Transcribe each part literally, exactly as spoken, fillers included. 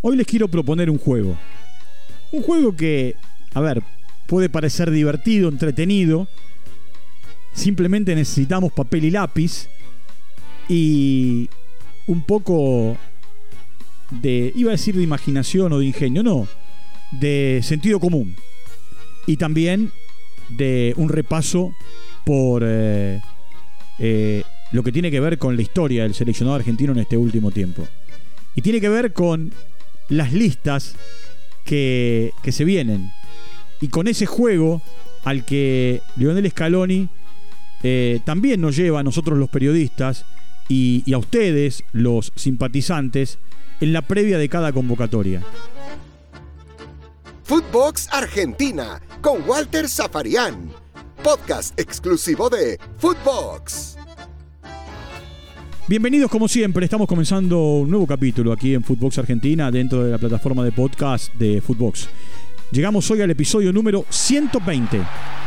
Hoy les quiero proponer un juego. Un juego que, a ver, puede parecer divertido, entretenido. Simplemente necesitamos papel y lápiz y un poco de, iba a decir de imaginación o de ingenio, no, de sentido común. Y también de un repaso por eh, eh, lo que tiene que ver con la historia del seleccionado argentino en este último tiempo. Y tiene que ver con las listas que, que se vienen. Y con ese juego al que Lionel Scaloni eh, también nos lleva a nosotros los periodistas y, y a ustedes, los simpatizantes, en la previa de cada convocatoria. Footbox Argentina con Walter Zafarian, podcast exclusivo de Footbox. Bienvenidos como siempre, estamos comenzando un nuevo capítulo aquí en Footbox Argentina dentro de la plataforma de podcast de Footbox. Llegamos hoy al episodio número ciento veinte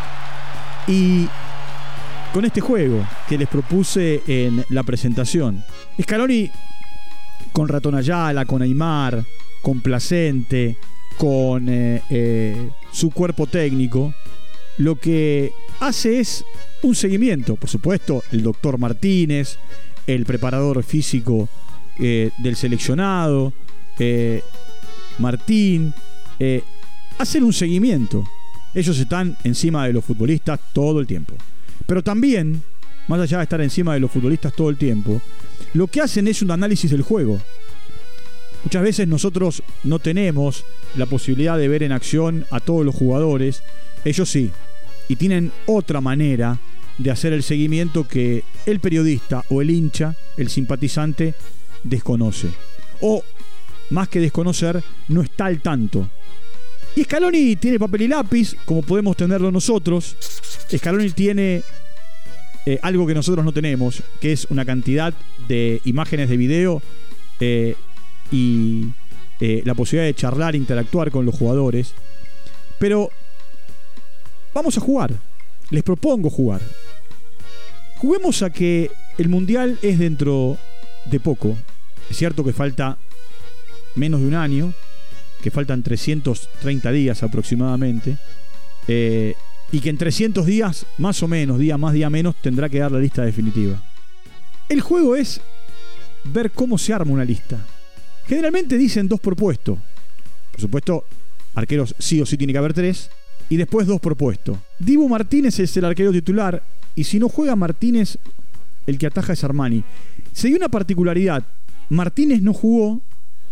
y con este juego que les propuse en la presentación, Scaloni con Ratón Ayala, con Aymar, con Placente, con eh, eh, su cuerpo técnico, lo que hace es un seguimiento. Por supuesto, el doctor Martínez, el preparador físico eh, del seleccionado, eh, Martín, eh, hacen un seguimiento. Ellos están encima de los futbolistas todo el tiempo. Pero también, más allá de estar encima de los futbolistas todo el tiempo, lo que hacen es un análisis del juego. Muchas veces nosotros no tenemos la posibilidad de ver en acción a todos los jugadores. Ellos sí. Y tienen otra manera de hacer el seguimiento que el periodista o el hincha, el simpatizante, desconoce. O, más que desconocer, no está al tanto. Y Scaloni tiene papel y lápiz, como podemos tenerlo nosotros. Scaloni tiene eh, algo que nosotros no tenemos, que es una cantidad de imágenes de video eh, y eh, la posibilidad de charlar, interactuar con los jugadores. Pero vamos a jugar. Les propongo jugar. Juguemos a que el Mundial es dentro de poco. Es cierto que falta menos de un año, que faltan trescientos treinta días aproximadamente, eh, y que en trescientos días, más o menos, día más, día menos, tendrá que dar la lista definitiva. El juego es ver cómo se arma una lista. Generalmente dicen dos por puesto. Por supuesto, arqueros sí o sí tiene que haber tres. Y después dos por puesto. Dibu Martínez es el arquero titular. Y si no juega Martínez, el que ataja es Armani. Se dio una particularidad. Martínez no jugó.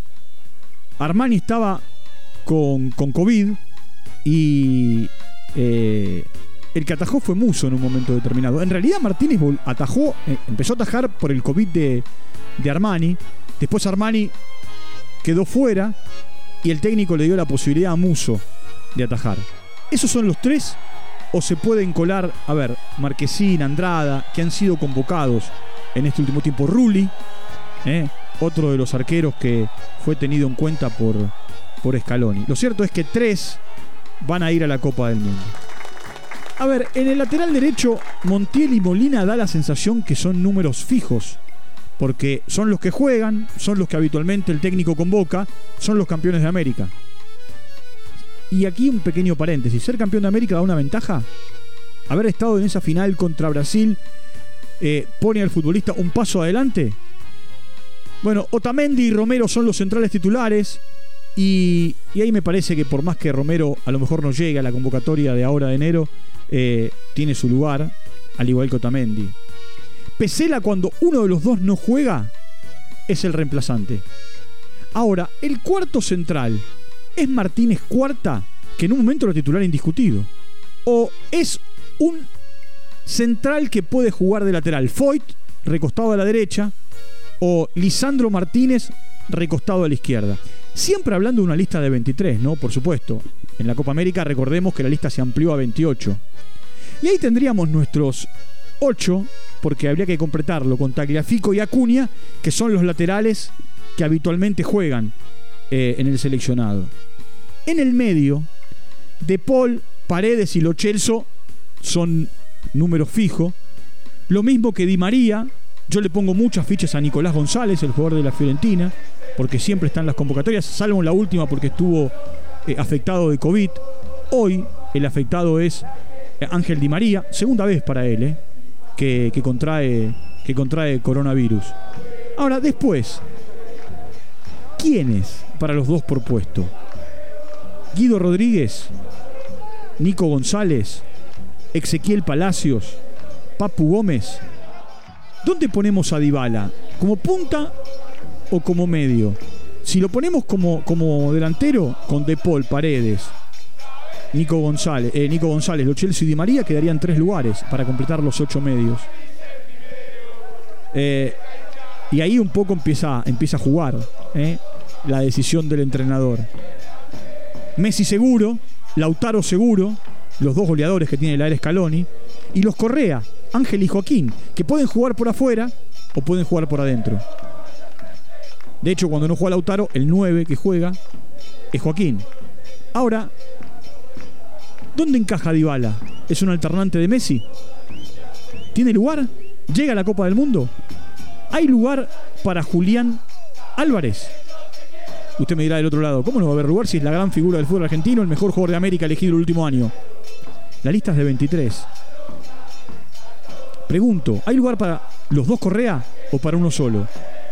Armani estaba con, con COVID. Y eh, el que atajó fue Musso en un momento determinado. En realidad Martínez atajó, eh, empezó a atajar por el COVID de, de Armani. Después Armani quedó fuera y el técnico le dio la posibilidad a Musso de atajar. ¿Esos son los tres? ¿O se pueden colar, a ver, Marquezín, Andrada, que han sido convocados en este último tiempo? Rulli, eh, otro de los arqueros que fue tenido en cuenta por, por Scaloni. Lo cierto es que tres van a ir a la Copa del Mundo. A ver, en el lateral derecho, Montiel y Molina da la sensación que son números fijos, porque son los que juegan, son los que habitualmente el técnico convoca, son los campeones de América. Y aquí un pequeño paréntesis. ¿Ser campeón de América da una ventaja? ¿Haber estado en esa final contra Brasil eh, pone al futbolista un paso adelante? Bueno, Otamendi y Romero son los centrales titulares. Y, y ahí me parece que por más que Romero a lo mejor no llegue a la convocatoria de ahora de enero, eh, tiene su lugar, al igual que Otamendi. Pesela, cuando uno de los dos no juega, es el reemplazante. Ahora, el cuarto central, ¿es Martínez Cuarta, que en un momento era titular indiscutido? ¿O es un central que puede jugar de lateral? Foyt, recostado a la derecha, o Lisandro Martínez, recostado a la izquierda. Siempre hablando de una lista de veintitrés, ¿no? Por supuesto. En la Copa América recordemos que la lista se amplió a veintiocho. Y ahí tendríamos nuestros ocho, porque habría que completarlo con Tagliafico y Acuña, que son los laterales que habitualmente juegan eh, en el seleccionado. En el medio, De Paul, Paredes y Lo Celso son números fijos. Lo mismo que Di María. Yo le pongo muchas fichas a Nicolás González, el jugador de la Fiorentina. porque siempre están las convocatorias, salvo en la última porque estuvo eh, afectado de COVID. Hoy el afectado es Ángel Di María, segunda vez para él, eh, que, que, contrae, que contrae coronavirus. Ahora, después, ¿quiénes para los dos por puesto? Guido Rodríguez, Nico González, Ezequiel Palacios, Papu Gómez. ¿Dónde ponemos a Dybala? ¿Como punta o como medio? Si lo ponemos como, como delantero, con De Paul, Paredes, Nico González, eh, Nico González, Lo Celso y Di María, quedarían tres lugares para completar los ocho medios. Eh, y ahí un poco empieza, empieza a jugar eh, la decisión del entrenador. Messi seguro, Lautaro seguro, los dos goleadores que tiene la era Scaloni, y los Correa, Ángel y Joaquín, que pueden jugar por afuera o pueden jugar por adentro. De hecho, cuando no juega Lautaro, el nueve que juega es Joaquín. Ahora, ¿dónde encaja Dybala? ¿Es un alternante de Messi? ¿Tiene lugar? ¿Llega a la Copa del Mundo? ¿Hay lugar para Julián Álvarez? Usted me dirá del otro lado, ¿cómo no va a haber lugar si es la gran figura del fútbol argentino, el mejor jugador de América elegido el último año? La lista es de veintitrés. Pregunto, ¿hay lugar para los dos Correa o para uno solo?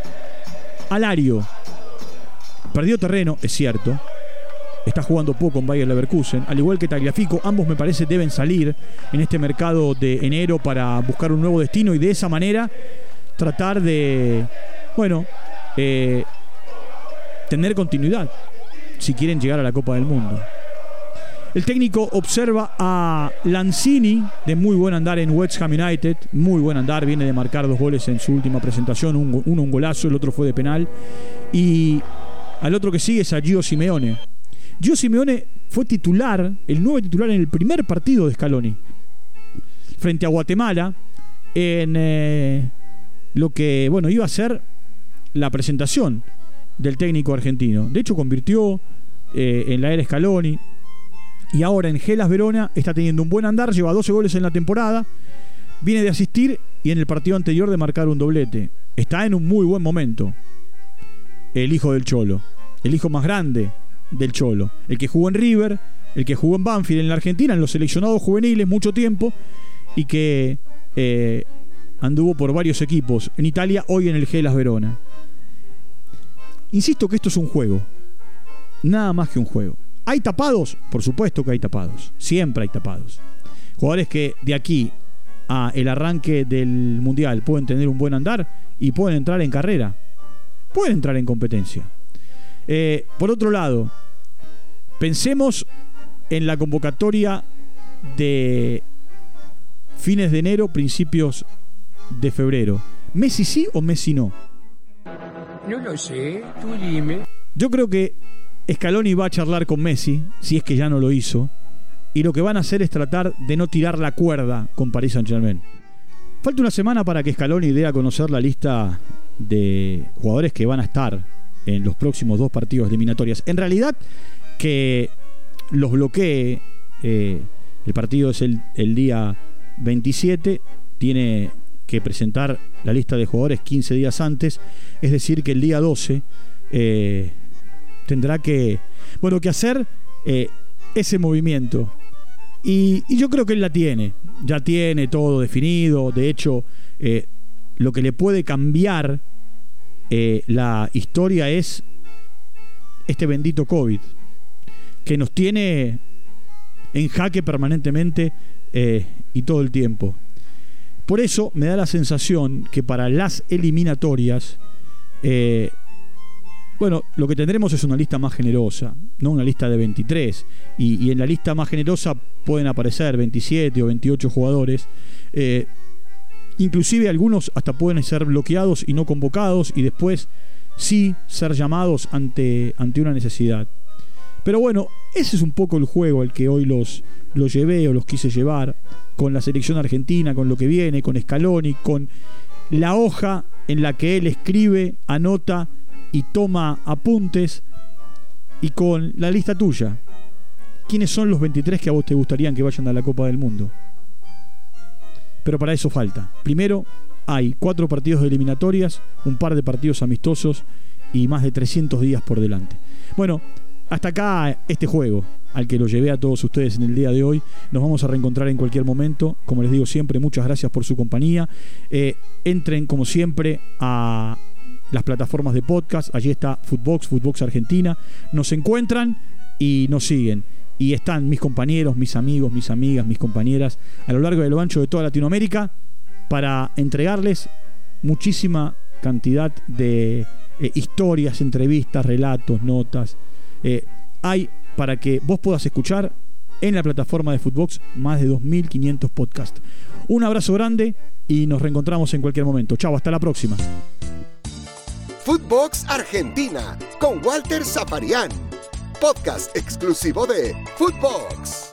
Alario perdió terreno, es cierto. Está jugando poco en Bayer Leverkusen, al igual que Tagliafico. Ambos me parece deben salir en este mercado de enero para buscar un nuevo destino y de esa manera tratar de, bueno, eh, tener continuidad si quieren llegar a la Copa del Mundo. El técnico observa a Lanzini, de muy buen andar en West Ham United, muy buen andar, viene de marcar dos goles en su última presentación, uno un, un golazo, el otro fue de penal, y al otro que sigue es a Gio Simeone. Gio Simeone fue titular, el nuevo titular en el primer partido de Scaloni, frente a Guatemala, en eh, lo que, bueno, iba a ser la presentación del técnico argentino. De hecho, convirtió eh, en la era Scaloni. Y ahora en Hellas Verona está teniendo un buen andar, lleva doce goles en la temporada, viene de asistir y en el partido anterior de marcar un doblete. Está en un muy buen momento el hijo del Cholo, el hijo más grande del Cholo, el que jugó en River, el que jugó en Banfield en la Argentina, en los seleccionados juveniles mucho tiempo, y que eh, anduvo por varios equipos en Italia, hoy en el Hellas Verona. Insisto que esto es un juego, nada más que un juego. ¿Hay tapados? Por supuesto que hay tapados. Siempre hay tapados. Jugadores que de aquí a el arranque del Mundial pueden tener un buen andar y pueden entrar en carrera. Pueden entrar en competencia. Eh, por otro lado, pensemos en la convocatoria de fines de enero, principios de febrero. ¿Messi sí o Messi no? No lo sé, tú dime. Yo creo que Scaloni va a charlar con Messi, si es que ya no lo hizo, y lo que van a hacer es tratar de no tirar la cuerda con Paris Saint-Germain. Falta una semana para que Scaloni dé a conocer la lista de jugadores que van a estar en los próximos dos partidos eliminatorias. En realidad, que los bloquee, eh, el partido es el, el día veintisiete, tiene que presentar la lista de jugadores quince días antes, es decir que el día doce eh, tendrá que, bueno, que hacer eh, ese movimiento. Y, y yo creo que él la tiene, ya tiene todo definido. De hecho, eh, lo que le puede cambiar eh, la historia es este bendito COVID, que nos tiene en jaque permanentemente eh, y todo el tiempo. Por eso me da la sensación que para las eliminatorias, eh, bueno, lo que tendremos es una lista más generosa, no una lista de veintitrés. Y, y en la lista más generosa pueden aparecer veintisiete o veintiocho jugadores. Eh, inclusive algunos hasta pueden ser bloqueados y no convocados, y después sí ser llamados ante, ante una necesidad. Pero bueno, ese es un poco el juego al que hoy los, los llevé o los quise llevar, con la selección argentina, con lo que viene, con Scaloni, con la hoja en la que él escribe, anota y toma apuntes, y con la lista tuya. ¿Quiénes son los veintitrés que a vos te gustarían que vayan a la Copa del Mundo? Pero para eso falta. Primero, hay cuatro partidos de eliminatorias, un par de partidos amistosos y más de trescientos días por delante. Bueno, hasta acá este juego al que lo llevé a todos ustedes en el día de hoy. Nos vamos a reencontrar en cualquier momento. Como les digo siempre, muchas gracias por su compañía. Eh, entren como siempre a las plataformas de podcast. Allí está Footbox, Footbox Argentina. Nos encuentran y nos siguen. Y están mis compañeros, mis amigos, mis amigas, mis compañeras a lo largo y a lo ancho de toda Latinoamérica para entregarles muchísima cantidad de eh, historias, entrevistas, relatos, notas. Eh, hay para que vos puedas escuchar en la plataforma de Footbox más de dos mil quinientos podcasts. Un abrazo grande y nos reencontramos en cualquier momento. Chau, hasta la próxima. Footbox Argentina con Walter Zafarian, podcast exclusivo de Footbox.